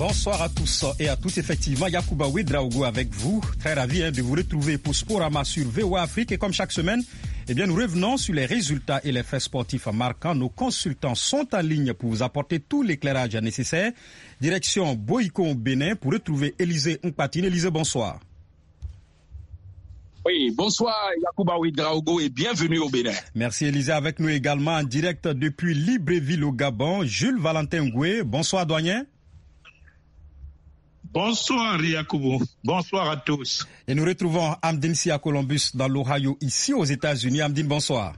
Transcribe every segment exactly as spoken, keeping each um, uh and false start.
Bonsoir à tous et à toutes. Effectivement, Yacouba Ouedraogo avec vous. Très ravi hein, de vous retrouver pour Sporama sur V O A Afrique. Et comme chaque semaine, eh bien, nous revenons sur les résultats et les faits sportifs marquants. Nos consultants sont en ligne pour vous apporter tout l'éclairage nécessaire. Direction Boïko au Bénin pour retrouver Élisée Nkpatine. Élisée, bonsoir. Oui, bonsoir Yacouba Ouedraogo et bienvenue au Bénin. Merci Élisée. Avec nous également en direct depuis Libreville au Gabon, Jules Valentin Ngoué. Bonsoir doyen. Bonsoir Yacouba, bonsoir à tous. Et nous retrouvons Amdine Sia Columbus dans l'Ohio, ici aux États-Unis. Amdine, bonsoir.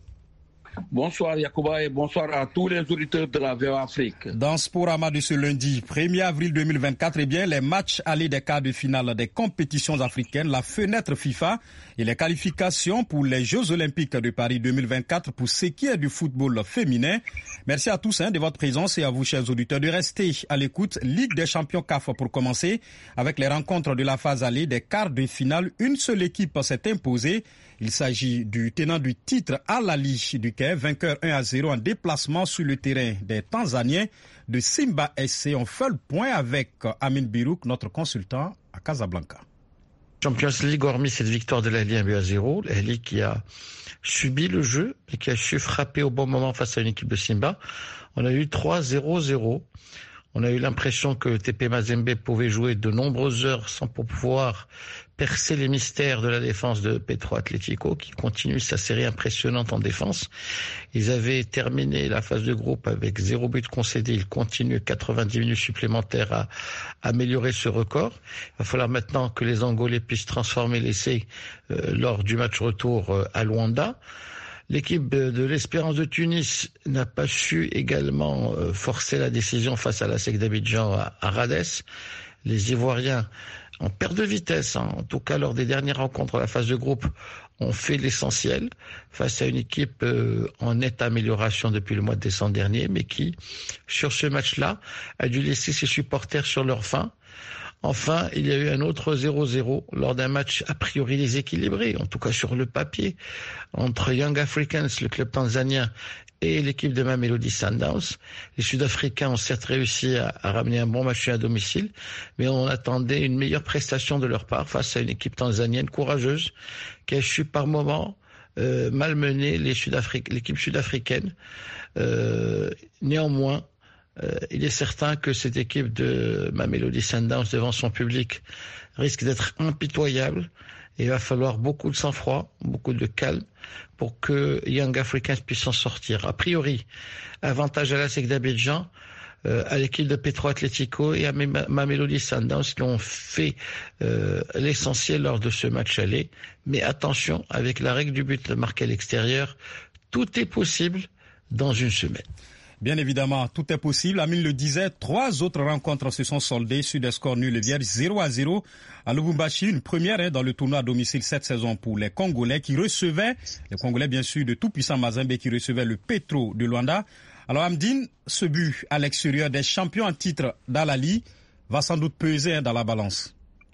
Bonsoir Yacouba et bonsoir à tous les auditeurs de la V O A Afrique. Dans Sporama de ce lundi, premier avril deux mille vingt-quatre, eh bien, les matchs allés des quarts de finale des compétitions africaines, la fenêtre FIFA et les qualifications pour les Jeux Olympiques de Paris deux mille vingt-quatre pour ce qui est du football féminin. Merci à tous hein, de votre présence et à vous, chers auditeurs, de rester à l'écoute. Ligue des champions C A F pour commencer avec les rencontres de la phase allée des quarts de finale. Une seule équipe s'est imposée. Il s'agit du tenant du titre Al Ahly du Caire, vainqueur un à zéro en déplacement sur le terrain des Tanzaniens de Simba S C. On fait le point avec Amin Birouk, notre consultant à Casablanca. Champions League, hormis cette victoire de l'Ahly un but à zéro, l'Ahly qui a subi le jeu et qui a su frapper au bon moment face à une équipe de Simba, on a eu trois zéro zéro. On a eu l'impression que T P Mazembe pouvait jouer de nombreuses heures sans pour pouvoir percer les mystères de la défense de Petro Atlético, qui continue sa série impressionnante en défense. Ils avaient terminé la phase de groupe avec zéro but concédé. Ils continuent quatre-vingt-dix minutes supplémentaires à améliorer ce record. Il va falloir maintenant que les Angolais puissent transformer l'essai euh, lors du match retour euh, à Luanda. L'équipe de l'Espérance de Tunis n'a pas su également forcer la décision face à la S E C d'Abidjan à Rades. Les Ivoiriens, en perte de vitesse, hein, en tout cas lors des dernières rencontres à la phase de groupe, ont fait l'essentiel face à une équipe euh, en nette amélioration depuis le mois de décembre dernier, mais qui, sur ce match-là, a dû laisser ses supporters sur leur faim. Enfin, il y a eu un autre zéro zéro lors d'un match a priori déséquilibré, en tout cas sur le papier, entre Young Africans, le club tanzanien, et l'équipe de Mamelodi Sundowns. Les Sud-Africains ont certes réussi à, à ramener un bon match à domicile, mais on attendait une meilleure prestation de leur part face à une équipe tanzanienne courageuse qui a su par moments euh, malmener les Sud-Afri- l'équipe sud-africaine. Euh, néanmoins, Euh, il est certain que cette équipe de Mamelodi Sundowns devant son public risque d'être impitoyable et il va falloir beaucoup de sang-froid, beaucoup de calme pour que Young Africans puisse s'en sortir. A priori, avantage à la S E C d'Abidjan, euh, à l'équipe de Petro Atlético et à Mamelodi Sundowns qui ont fait euh, l'essentiel lors de ce match aller. Mais attention, avec la règle du but marqué à l'extérieur, tout est possible dans une semaine. Bien évidemment, tout est possible. Amine le disait, trois autres rencontres se sont soldées sur des scores nuls et vierges, zéro à zéro à Lubumbashi. Une première hein, dans le tournoi à domicile cette saison pour les Congolais qui recevaient, les Congolais bien sûr de tout-puissant Mazembe qui recevaient le Petro de Luanda. Alors Amdine, ce but à l'extérieur des champions en titre d'Al Ahly va sans doute peser hein, dans la balance.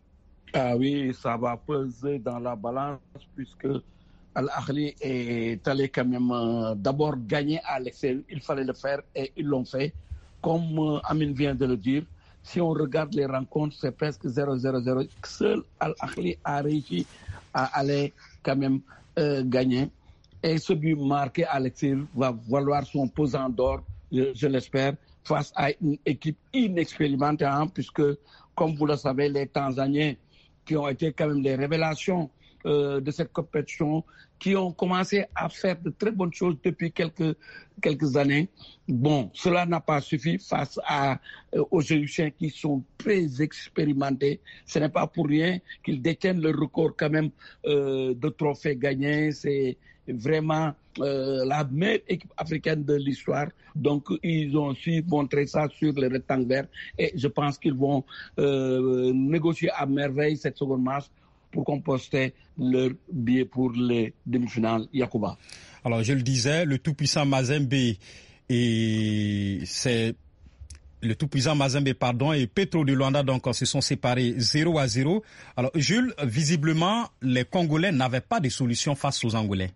Ah oui, ça va peser dans la balance puisque Al Ahly est allé quand même euh, d'abord gagner à l'extérieur. Il fallait le faire et ils l'ont fait. Comme euh, Amine vient de le dire, si on regarde les rencontres, c'est presque zéro zéro zéro. Seul Al Ahly a réussi à aller quand même euh, gagner. Et ce but marqué à l'extérieur va valoir son pesant d'or, je, je l'espère, face à une équipe inexpérimentée, hein, puisque, comme vous le savez, les Tanzaniens qui ont été quand même les révélations Euh, de cette compétition, qui ont commencé à faire de très bonnes choses depuis quelques, quelques années. Bon, cela n'a pas suffi face à, euh, aux Égyptiens qui sont très expérimentés. Ce n'est pas pour rien qu'ils détiennent le record quand même euh, de trophées gagnés. C'est vraiment euh, la meilleure équipe africaine de l'histoire. Donc, ils ont su montrer ça sur le rectangle vert et je pense qu'ils vont euh, négocier à merveille cette seconde match pour composter leur billet pour les demi-finales. Yacouba. Alors, je le disais, le tout-puissant Mazembe et c'est le tout-puissant Mazembe, pardon, et Petro de Luanda, donc, se sont séparés zéro à zéro. Alors, Jules, visiblement, les Congolais n'avaient pas de solution face aux Angolais.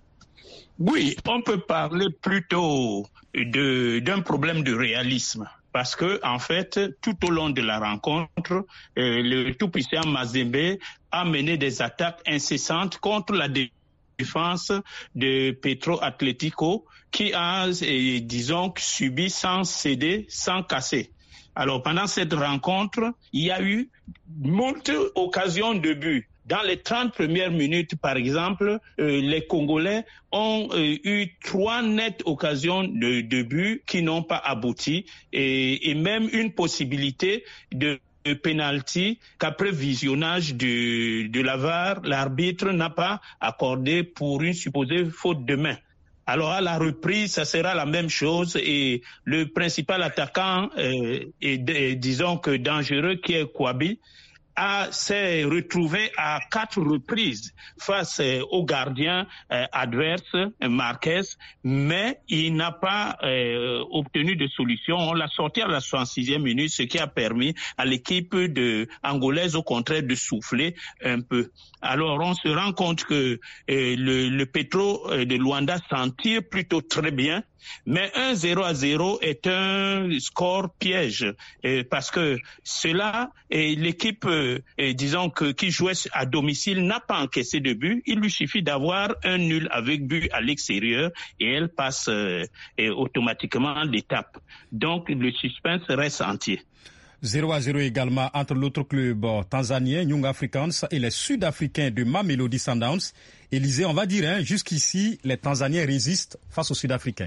Oui, on peut parler plutôt de, d'un problème de réalisme. parce que en fait, tout au long de la rencontre, euh, le tout-puissant Mazembe a mené des attaques incessantes contre la défense de Petro Atlético, qui a, eh, disons, subi sans céder, sans casser. Alors, pendant cette rencontre, il y a eu moult occasions de but. Dans les trente premières minutes, par exemple, euh, les Congolais ont euh, eu trois nettes occasions de, de but qui n'ont pas abouti, et, et même une possibilité de de penalty qu'après visionnage de, de la V A R, l'arbitre n'a pas accordé pour une supposée faute de main. Alors à la reprise, ça sera la même chose, et le principal attaquant, euh, est, est, disons que dangereux, qui est Kouabi, a s'est retrouvé à quatre reprises face euh, au gardien euh, adverse, Marquez, mais il n'a pas euh, obtenu de solution. On l'a sorti à la soixante-sixième minute, ce qui a permis à l'équipe de angolaise, au contraire, de souffler un peu. Alors on se rend compte que euh, le, le Petro de Luanda s'en tire plutôt très bien. Mais un zéro à zéro est un score piège, euh, parce que cela, et l'équipe, euh, et disons que qui jouait à domicile n'a pas encaissé de but. Il lui suffit d'avoir un nul avec but à l'extérieur et elle passe euh, et automatiquement l'étape. Donc le suspense reste entier. zéro à zéro également entre l'autre club tanzanien, Young Africans, et les Sud-Africains de Mamelodi Sundowns. Élisée, on va dire, hein, jusqu'ici, les Tanzaniens résistent face aux Sud-Africains.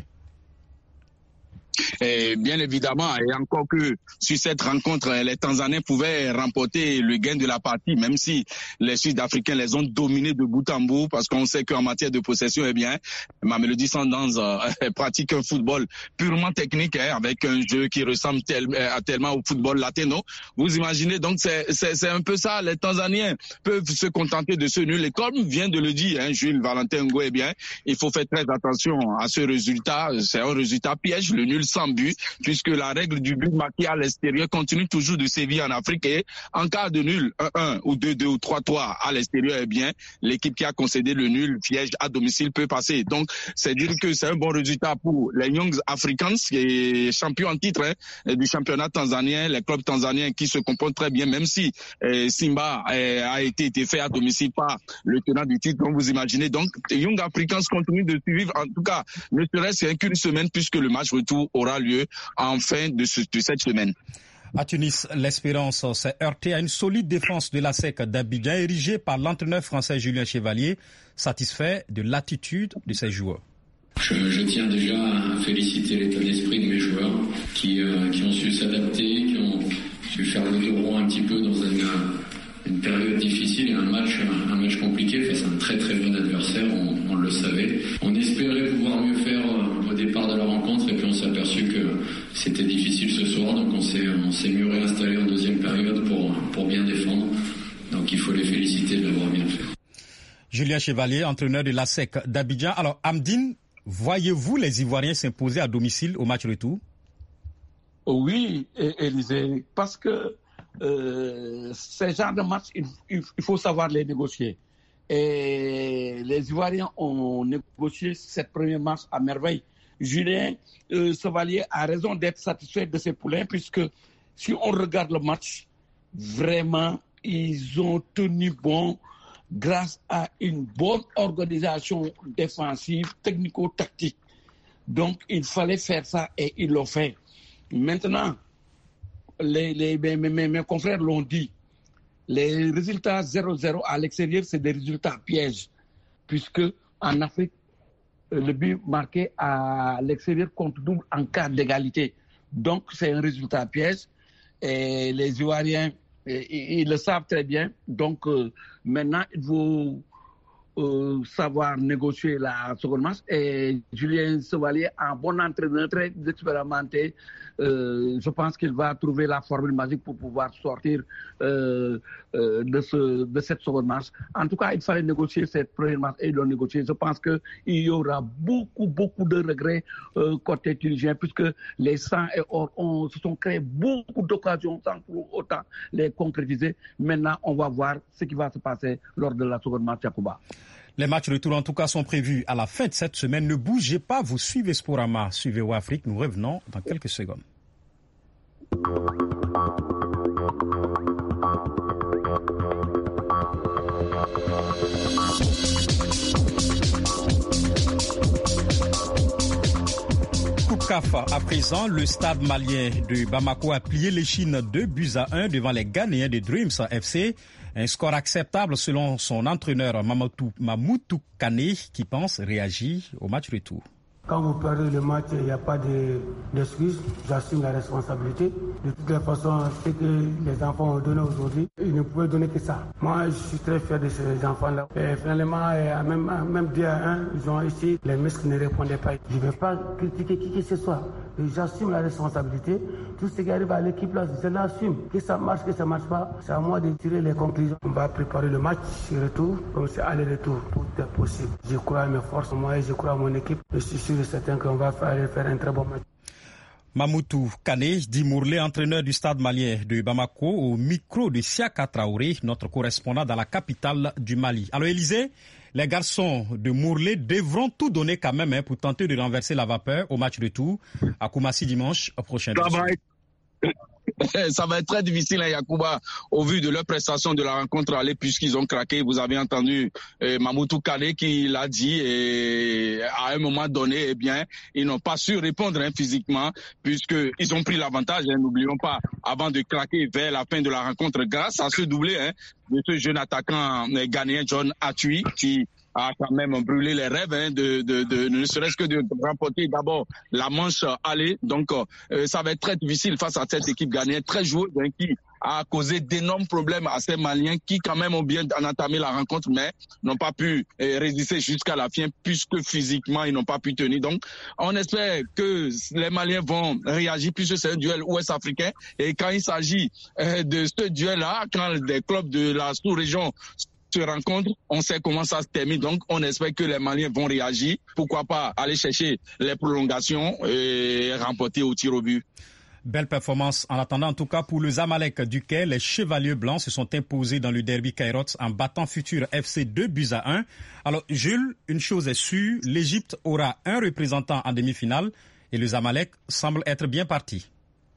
Et bien évidemment, et encore que sur cette rencontre, les Tanzaniens pouvaient remporter le gain de la partie, même si les Sud-Africains les ont dominés de bout en bout, parce qu'on sait qu'en matière de possession, eh bien, Mamelodi Sundowns euh, pratique un football purement technique, hein, avec un jeu qui ressemble tel, euh, tellement au football latino. Vous imaginez, donc c'est, c'est, c'est un peu ça. Les Tanzaniens peuvent se contenter de ce nul. Et comme vient de le dire, hein, Jules Valentin Ngo, eh bien, il faut faire très attention à ce résultat. C'est un résultat piège, le nul sans but, puisque la règle du but marqué à l'extérieur continue toujours de sévir en Afrique, et en cas de nul, un un ou deux deux ou trois trois à l'extérieur, eh bien, l'équipe qui a concédé le nul piège à domicile peut passer. Donc, c'est dire que c'est un bon résultat pour les Young Africans, qui est champion en titre, hein, du championnat tanzanien, les clubs tanzaniens qui se comportent très bien, même si eh, Simba eh, a été, été fait à domicile par le tenant du titre, comme vous imaginez. Donc, les Young Africans continuent de suivre, en tout cas, ne serait-ce qu'une semaine, puisque le match retour aura lieu en fin de, ce, de cette semaine. À Tunis, l'Espérance s'est heurtée à une solide défense de la S E C d'Abidjan, érigée par l'entraîneur français Julien Chevalier, satisfait de l'attitude de ses joueurs. Je, je tiens déjà à féliciter l'état d'esprit de mes joueurs qui, euh, qui ont su s'adapter, qui ont su faire le dos rond un petit peu dans une, une période difficile et un match, un match compliqué face à un très très bon adversaire, on, on le savait. On espérait pouvoir mieux faire au départ de la rencontre, et puis on s'est aperçu que c'était difficile ce soir, donc on s'est, on s'est mieux réinstallé en deuxième période pour, pour bien défendre. Donc il faut les féliciter de l'avoir bien fait. Julien Chevalier, entraîneur de la S E C d'Abidjan. Alors Amdine, voyez-vous les Ivoiriens s'imposer à domicile au match retour? Oui, Élisée, parce que euh, ces genres de matchs, il, il, il faut savoir les négocier. Et les Ivoiriens ont négocié cette première match à merveille. Julien euh, Chevalier a raison d'être satisfait de ses poulains, puisque si on regarde le match, vraiment, ils ont tenu bon grâce à une bonne organisation défensive, technico-tactique. Donc, il fallait faire ça et ils l'ont fait. Maintenant, les, les, mes, mes, mes confrères l'ont dit, les résultats zéro zéro à l'extérieur, c'est des résultats pièges, puisque en Afrique, le but marqué à l'extérieur compte double en cas d'égalité. Donc, c'est un résultat piège. Et les Ivoiriens, ils, ils le savent très bien. Donc, euh, maintenant, il faut euh, savoir négocier la seconde match. Et Julien Chevalier, un bon entraîneur, très expérimenté, euh, je pense qu'il va trouver la formule magique pour pouvoir sortir euh, euh, de, ce, de cette seconde match. En tout cas, il fallait négocier cette première match et ils l'ont négocié. Je pense qu'il y aura beaucoup, beaucoup de regrets euh, côté tunisien, puisque les cent et or on se sont créés beaucoup d'occasions sans pour autant les concrétiser. Maintenant, on va voir ce qui va se passer lors de la seconde match, Yacouba. Les matchs retour, en tout cas, sont prévus à la fin de cette semaine. Ne bougez pas, vous suivez Sporama, suivez Ouafrique. Nous revenons dans quelques secondes. Coupe C A F à présent, le stade malien de Bamako a plié l'échine deux buts à un devant les Ghanéens de Dreams F C. Un score acceptable selon son entraîneur Mamadou, Mamoutou Kane qui pense réagir au match retour. Quand vous perdez le match, il n'y a pas d'excuses. J'assume la responsabilité. De toutes les façons, ce que les enfants ont donné aujourd'hui, ils ne pouvaient donner que ça. Moi, je suis très fier de ces enfants-là. Et finalement, même, même deux à un, ils ont essayé. Les muscles ne répondaient pas. Je ne vais pas critiquer qui que ce soit. J'assume la responsabilité. Tout ce qui arrive à l'équipe là, je l'assume. Que ça marche, que ça ne marche pas, c'est à moi de tirer les conclusions. On va préparer le match retour, comme c'est aller-retour. Tout est possible. Je crois à mes forces, moi, et je crois à mon équipe. Je suis sûr et certain qu'on va faire, faire un très bon match. Mamoutou Kane, dit Mourlé, entraîneur du stade malien de Bamako, au micro de Siaka Traoré, notre correspondant dans la capitale du Mali. Alors Élysée, les garçons de Mourlé devront tout donner quand même hein, pour tenter de renverser la vapeur au match retour à Koumassi dimanche prochain. Ça va être très difficile, hein, Yacouba, au vu de leur prestation de la rencontre aller, puisqu'ils ont craqué. Vous avez entendu euh, Mamoutou Kane qui l'a dit, et à un moment donné, eh bien, ils n'ont pas su répondre hein, physiquement, puisqu'ils ont pris l'avantage. Hein, n'oublions pas, avant de craquer vers la fin de la rencontre, grâce à ce doublé hein, de ce jeune attaquant euh, ghanéen John Atui, qui a quand même brûlé les rêves hein, de, de, de, ne serait-ce que de remporter d'abord la manche aller. Donc, euh, ça va être très difficile face à cette équipe ghanéenne très joueuse hein, qui a causé d'énormes problèmes à ces Maliens qui quand même ont bien entamé la rencontre, mais n'ont pas pu euh, résister jusqu'à la fin puisque physiquement ils n'ont pas pu tenir. Donc, on espère que les Maliens vont réagir puisque c'est un duel ouest-africain. Et quand il s'agit euh, de ce duel-là, quand des clubs de la sous-région se rencontre, on sait comment ça se termine, donc on espère que les Maliens vont réagir, pourquoi pas aller chercher les prolongations et remporter au tir au but. Belle performance en attendant en tout cas pour le Zamalek duquel les Chevaliers Blancs se sont imposés dans le derby Kairots en battant Futur F C deux buts à un. Alors Jules, une chose est sûre, l'Égypte aura un représentant en demi-finale et le Zamalek semble être bien parti.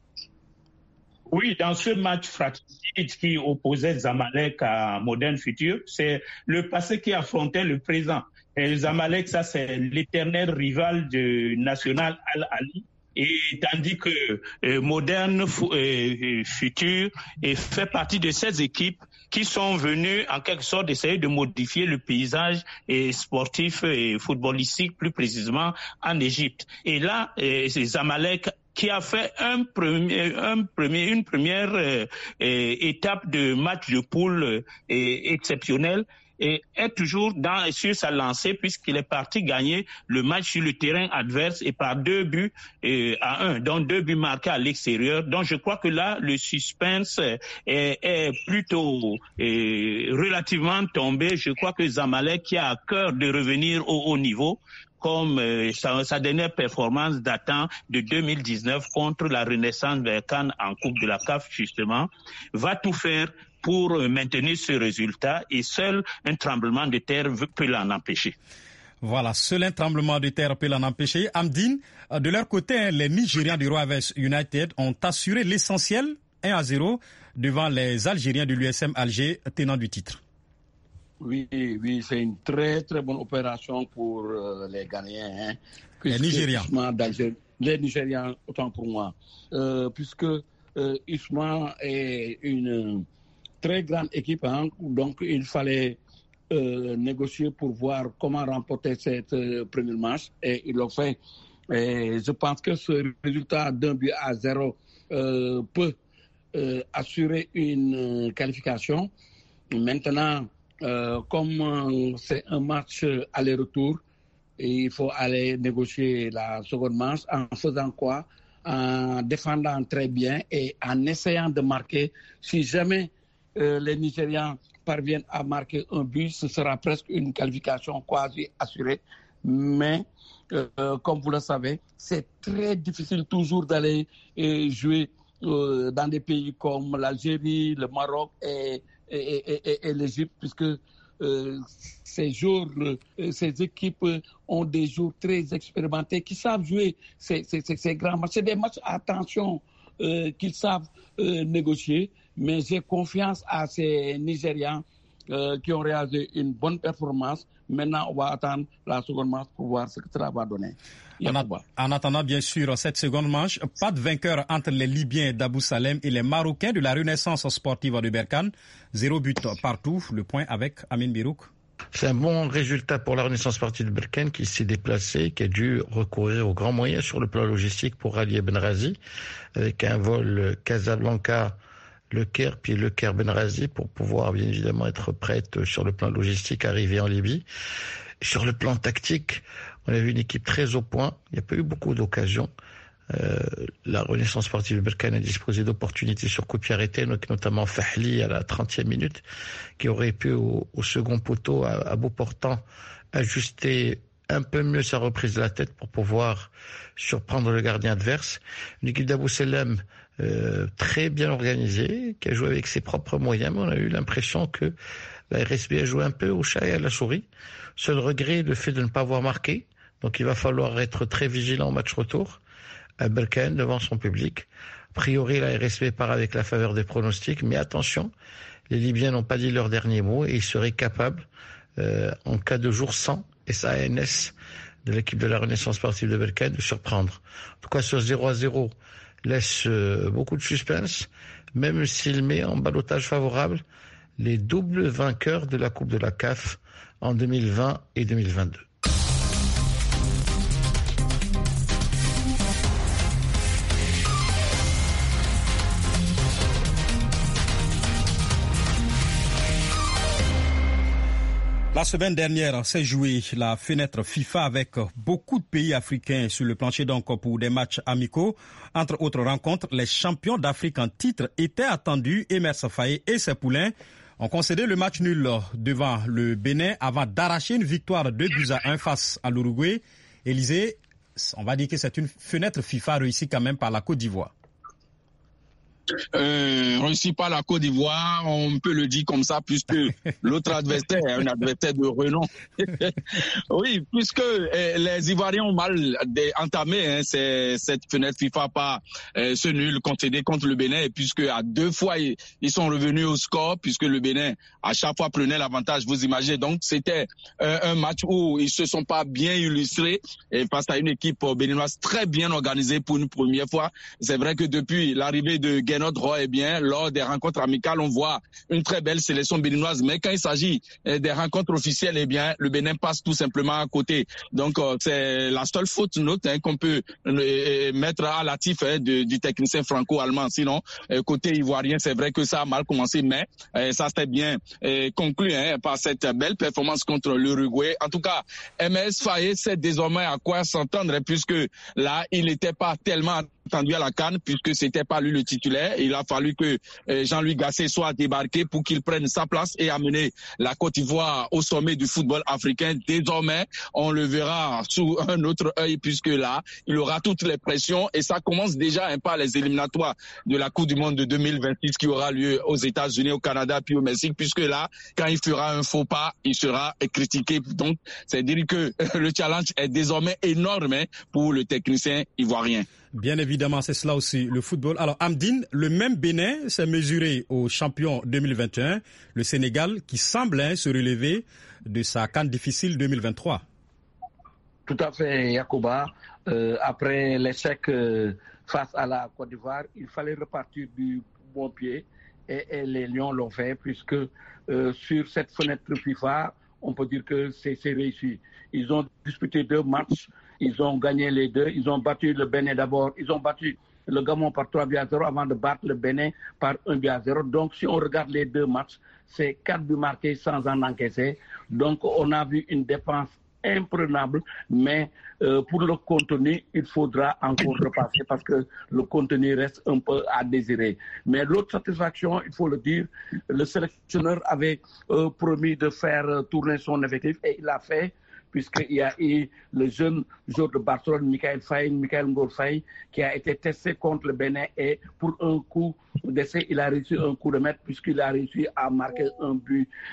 Oui, dans ce match fratricide qui opposait Zamalek à Modern Futur, c'est le passé qui affrontait le présent. Et Zamalek, ça c'est l'éternel rival du National Al-Ali. Et tandis que euh, Modern euh, Futur euh, fait partie de ces équipes qui sont venues en quelque sorte essayer de modifier le paysage euh, sportif et footballistique plus précisément en Égypte. Et là, euh, c'est Zamalek qui a fait un premier, un premier, une première euh, euh, étape de match de poule euh, exceptionnel et est toujours dans, sur sa lancée puisqu'il est parti gagner le match sur le terrain adverse et par deux buts euh, à un, donc deux buts marqués à l'extérieur. Donc je crois que là, le suspense est, est plutôt euh, relativement tombé. Je crois que Zamalek qui a à cœur de revenir au haut niveau, comme euh, sa, sa dernière performance datant de deux mille dix-neuf contre la Renaissance Berkane en Coupe de la C A F justement, va tout faire pour euh, maintenir ce résultat et seul un tremblement de terre peut l'en empêcher. Voilà, seul un tremblement de terre peut l'en empêcher. Amdine, de leur côté, les Nigérians du Royal United ont assuré l'essentiel un à zéro devant les Algériens de l'U S M Alger, tenant du titre. Oui, oui, c'est une très très bonne opération pour euh, les Ghanéens. Hein, les Nigérians. Les Nigérians, autant pour moi. Euh, puisque euh, Isma est une très grande équipe, hein, donc il fallait euh, négocier pour voir comment remporter cette euh, première match. Et ils l'ont fait. Et je pense que ce résultat d'un but à zéro euh, peut euh, assurer une euh, qualification. Maintenant, Euh, comme euh, c'est un match aller-retour, et il faut aller négocier la seconde manche en faisant quoi? En défendant très bien et en essayant de marquer. Si jamais euh, les Nigérians parviennent à marquer un but, ce sera presque une qualification quasi assurée. Mais euh, comme vous le savez, c'est très difficile toujours d'aller euh, jouer euh, dans des pays comme l'Algérie, le Maroc et Et, et, et l'Égypte, puisque euh, ces joueurs, euh, ces équipes ont des joueurs très expérimentés qui savent jouer ces, ces, ces, ces grands matchs. C'est des matchs à tension euh, qu'ils savent euh, négocier, mais j'ai confiance à ces Nigérians euh, qui ont réalisé une bonne performance. Maintenant, on va attendre la seconde manche pour voir ce que ça va donner. En, a, en attendant, bien sûr, cette seconde manche, pas de vainqueur entre les Libyens d'Abou Salem et les Marocains de la Renaissance sportive de Berkane. Zéro but partout. Le point avec Amin Birouk. C'est un bon résultat pour la Renaissance sportive de Berkane qui s'est déplacée, qui a dû recourir aux grands moyens sur le plan logistique pour rallier Benrazi, avec un vol Casablanca, Le Caire, puis Le Caire Benrazi, pour pouvoir bien évidemment être prête sur le plan logistique, arriver en Libye. Sur le plan tactique, on a vu une équipe très au point. Il n'y a pas eu beaucoup d'occasions. Euh, la Renaissance sportive de Berkane a disposé d'opportunités sur coup de pied arrêté, notamment Fahli à la trentième minute, qui aurait pu au, au second poteau, à, à bout portant, ajuster un peu mieux sa reprise de la tête pour pouvoir surprendre le gardien adverse. Une équipe d'Abou Salem euh, très bien organisée, qui a joué avec ses propres moyens, mais on a eu l'impression que la R S B a joué un peu au chat et à la souris. Seul regret, le fait de ne pas avoir marqué. Donc il va falloir être très vigilant au match retour à Berkane devant son public. A priori, la R S B part avec la faveur des pronostics, mais attention, les Libyens n'ont pas dit leur dernier mot et ils seraient capables, euh, en cas de jour sans S A N S de l'équipe de la Renaissance sportive de Berkane, de surprendre. En tout cas, ce zéro à zéro laisse euh, beaucoup de suspense, même s'il met en ballottage favorable les doubles vainqueurs de la Coupe de la C A F en deux mille vingt et deux mille vingt-deux. La semaine dernière s'est jouée la fenêtre FIFA avec beaucoup de pays africains sur le plancher donc pour des matchs amicaux. Entre autres rencontres, les champions d'Afrique en titre étaient attendus. Emerse Faé et ses poulains ont concédé le match nul devant le Bénin avant d'arracher une victoire deux buts à un face à l'Uruguay. Élysée, on va dire que c'est une fenêtre FIFA réussie quand même par la Côte d'Ivoire. Euh, réussi par la Côte d'Ivoire, on peut le dire comme ça, puisque l'autre adversaire est un adversaire de renom. Oui, puisque euh, les Ivoiriens ont mal entamé hein, ces, cette fenêtre FIFA par euh, ce nul concédé contre le Bénin, et puisque à deux fois ils, ils sont revenus au score, puisque le Bénin à chaque fois prenait l'avantage, vous imaginez. Donc c'était euh, un match où ils se sont pas bien illustrés et face à une équipe béninoise très bien organisée pour une première fois. C'est vrai que depuis l'arrivée de Guénot Roy, eh bien, lors des rencontres amicales, on voit une très belle sélection béninoise. Mais quand il s'agit des rencontres officielles, eh bien, le Bénin passe tout simplement à côté. Donc, euh, c'est la seule faute note hein, qu'on peut euh, mettre à l'actif hein, de, du technicien franco-allemand. Sinon, euh, côté ivoirien, c'est vrai que ça a mal commencé, mais euh, ça s'est bien euh, conclu hein, par cette belle performance contre l'Uruguay. En tout cas, M S Faye sait désormais à quoi s'entendre, hein, puisque là, il n'était pas tellement attendu à la CAN, puisque c'était pas lui le titulaire. Il a fallu que euh, Jean-Louis Gasset soit débarqué pour qu'il prenne sa place et amener la Côte d'Ivoire au sommet du football africain. Désormais, on le verra sous un autre œil, puisque là, il aura toutes les pressions et ça commence déjà hein, par les éliminatoires de la Coupe du Monde de deux mille vingt-six qui aura lieu aux États-Unis, au Canada puis au Mexique, puisque là, quand il fera un faux pas, il sera critiqué. Donc, c'est dire que le challenge est désormais énorme hein, pour le technicien ivoirien. Bien évidemment, c'est cela aussi, le football. Alors, Amdine, le même Bénin s'est mesuré au champion deux mille vingt et un, le Sénégal, qui semble hein, se relever de sa CAN difficile deux mille vingt-trois. Tout à fait, Yacouba. Euh, après l'échec euh, face à la Côte d'Ivoire, il fallait repartir du bon pied et, et les Lions l'ont fait, puisque euh, sur cette fenêtre FIFA, on peut dire que c'est, c'est réussi. Ils ont disputé deux matchs. Ils ont gagné les deux. Ils ont battu le Bénin d'abord. Ils ont battu le Gabon par trois buts à zéro avant de battre le Bénin par un but à zéro. Donc, si on regarde les deux matchs, c'est quatre buts marqués sans en encaisser. Donc, on a vu une défense imprenable, mais euh, pour le contenu, il faudra encore repasser parce que le contenu reste un peu à désirer. Mais l'autre satisfaction, il faut le dire, le sélectionneur avait euh, promis de faire euh, tourner son effectif et il l'a fait, puisqu'il y a eu le jeune joueur de Barcelone, Michael Faye, Michael Ngor Faye, qui a été testé contre le Bénin et pour un coup d'essai, il a réussi un coup de maître puisqu'il a réussi à marquer un but